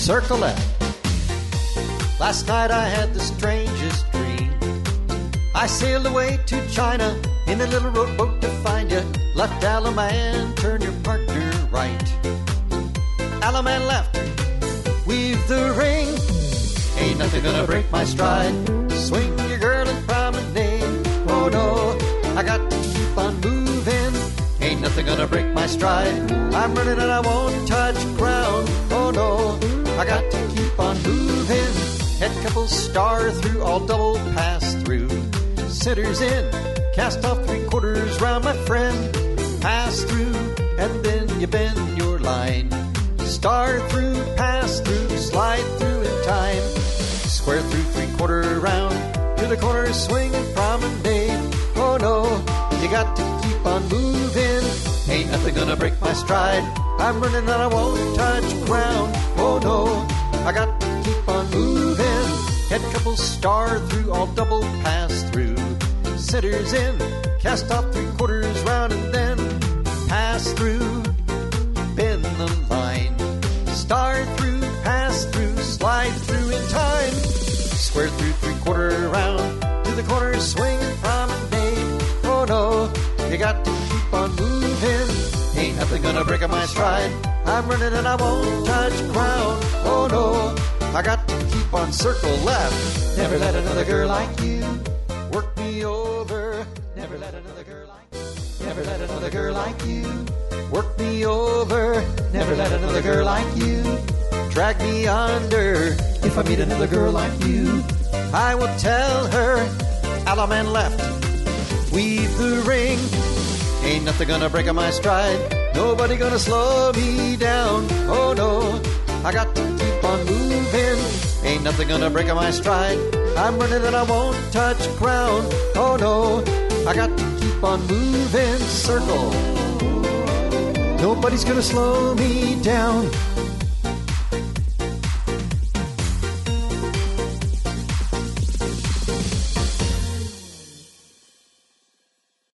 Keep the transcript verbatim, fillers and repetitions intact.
circle left. Last night I had the strangest dream. I sailed away to China in a little rowboat to find you. Left Alaman, turn your partner right. Alaman left, weave the ring. Ain't nothing gonna break my stride. Swing your girl and promenade. Oh no, I got to keep on moving. Ain't nothing gonna break my stride. I'm running and I won't touch ground. Oh no, I got to keep on moving. Head couple star through, all double pass through. Centers in, cast off three quarters round, my friend. Pass through, and then you bend your line. Star through, pass through, slide through in time. Square through three quarter round, to the corner swing and promenade. Oh no, you got to keep on moving. Ain't nothing gonna break my stride. I'm running and I won't touch ground. Oh no, I got to keep on moving. Head couple star through, all double pass through. Centers in, cast off three quarters round, and then pass through, bend the line. Star through, pass through, slide through in time. Square through three quarter round, to the corner swing and promenade. Oh no, you got to keep on moving. Ain't nothing gonna break my stride. I'm running and I won't touch ground. Oh no, I got to keep on circle left. Never let another girl like you work me over. Never let another girl like you. Never let another girl like you work me over. Never let another girl like you drag me under. If I meet another girl like you, I will tell her Alaman left, weave the ring. Ain't nothing gonna break on my stride. Nobody gonna slow me down. Oh no, I got to keep on moving. Ain't nothing gonna break on my stride. I'm running and I won't touch ground. Oh no, I got to keep on moving. Circle, nobody's gonna slow me down.